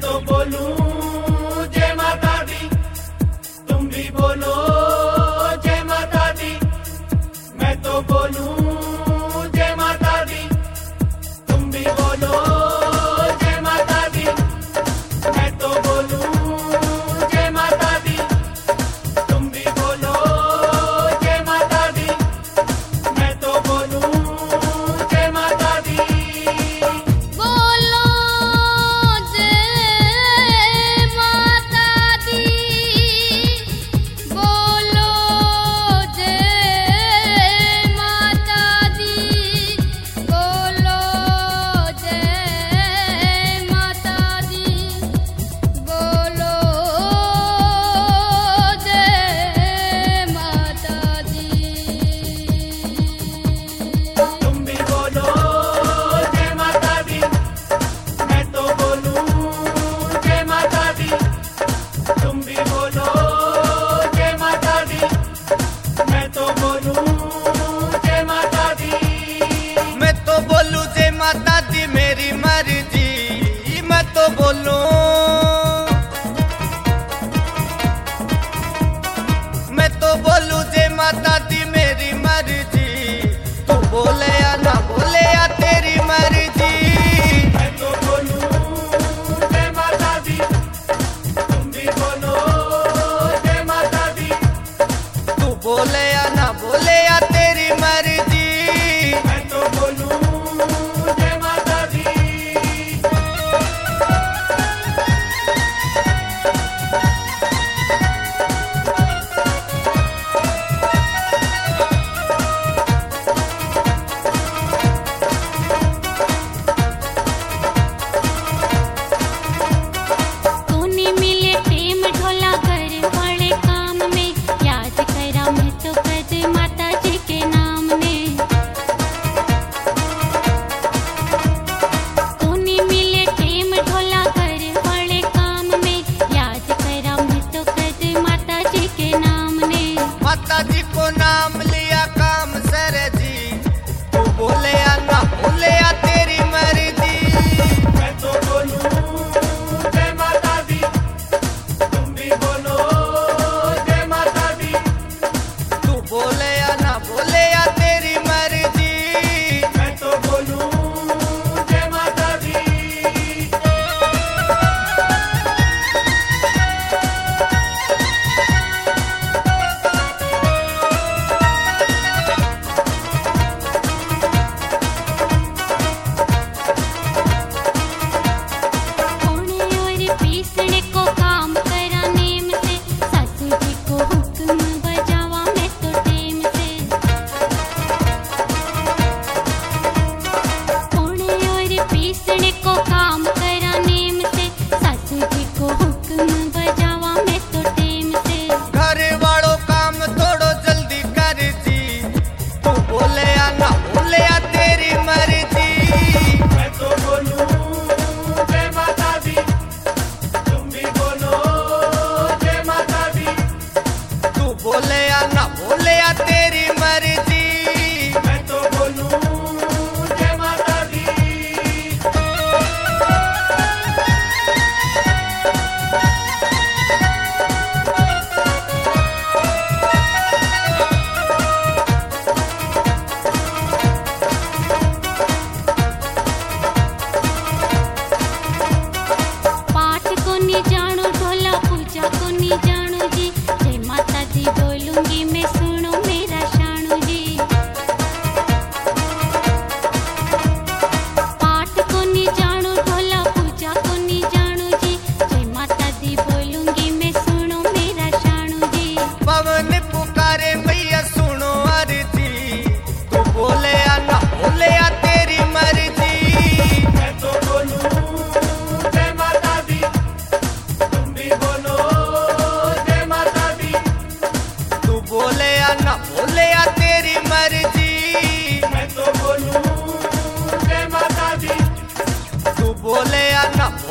तो बोलूं जय माता दी, तुम भी बोलो जय माता दी। मैं तो बोलूं जय माता दी, तुम भी बोलो जय माता दी। मैं तो बोलूं जय माता दी, तुम भी बोलो जय माता दी। मैं तो बोलूं जय माता दी। बोलो जय माता दी, बोलो जय माता दी, बोलो जय माता दी, बोलो जय माता दी। तुम भी बोलो जय माता दी, मैं तो बोलूं जय माता दी। तुम भी बोलो जय माता दी, मैं तो बोलूं जय माता दी। मैं तो बोलूं जय माता दी मेरी मर्जी, मैं तो बोलूं, मैं तो बोलूं जय माता दी मेरी मर्जी। तू बोले या ना बोले या तेरी मर्जी। मैं तो बोलूं जय माता दी, तुम भी बोलो जय माता दी। तू बोले या ना बोले या तेरी मर्जी। मैं तो बोलूं जय माता दी। कोनी मिले टेम ढोला घर वाले काम में, याद करा मैं तो कद माता जी के नाम ने। कोनी मिले टेम ढोला घर वाले काम में, याद करा मैं तो कद माता जी के नाम ने। माता जी को नाम लिया काम सर जी। तू बोले या ना बोले या तेरी मर्जी। मैं तो बोलूं जय माता दी, तुम भी बोलो जय माता दी। तू बोले या ना बोले या तेरी मर्जी। मैं तो बोलूं जय माता दी। कोने और पीसने को काम करा नेम से, सासू जी को हुक्म बजावा मैं तो टेम से। कोने और पीसने को काम करा नेम से, सासू जी को हुक्म बजावा मैं तो टेम से। घर वालों काम थोड़ो जल्दी कर जी। तू बोले या ना बोले या तेरी मर्जी। मैं तो बोलूं जय माता दी, तुम भी बोलो जय माता दी। तू बोले या ना बोले या तेरी मर्जी। मैं तो बोलूं जय माता दी। पाठ को नहीं जानो ढोला, पूजा को नहीं जानो जी, जय माता दी बोलूंगी मैं, सुनो मेरा शानू जी। पाठ को नहीं जानो ढोला, पूजा को नहीं जानो जी, जय माता दी बोलूंगी मैं, सुनो मेरा शानू जी। पवन पुकारे मैया सुनो अर्जी। तू बोले या ना बोले या तेरी मर्जी। मैं तो बोलूं जय माता दी, तुम भी बोलो जय माता दी। तू बोले या ना बोले या तेरी मर्जी। मैं तो बोलूं जय माता दी। तू बोले या ना